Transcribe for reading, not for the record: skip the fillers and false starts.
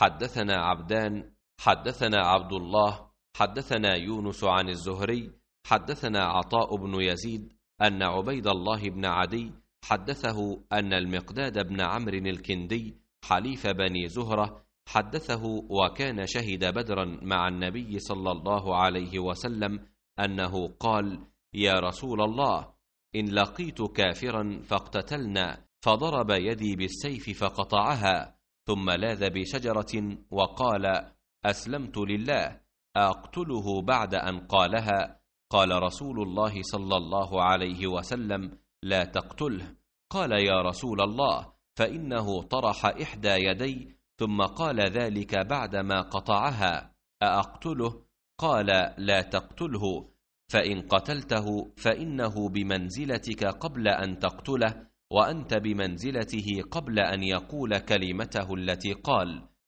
حدثنا عبدان حدثنا عبد الله حدثنا يونس عن الزهري حدثنا عطاء بن يزيد أن عبيد الله بن عدي حدثه أن المقداد بن عمرو الكندي حليف بني زهرة حدثه وكان شهد بدرا مع النبي صلى الله عليه وسلم أنه قال: يا رسول الله، إن لقيت كافرا فاقتتلنا، فضرب يدي بالسيف فقطعها، ثم لاذ بشجرة وقال: أسلمت لله، أقتله بعد أن قالها؟ قال رسول الله صلى الله عليه وسلم: لا تقتله. قال: يا رسول الله، فإنه طرح إحدى يدي ثم قال ذلك بعدما قطعها، أأقتله؟ قال: لا تقتله، فإن قتلته فإنه بمنزلتك قبل أن تقتله، وأنت بمنزلته قبل أن يقول كلمته التي قال.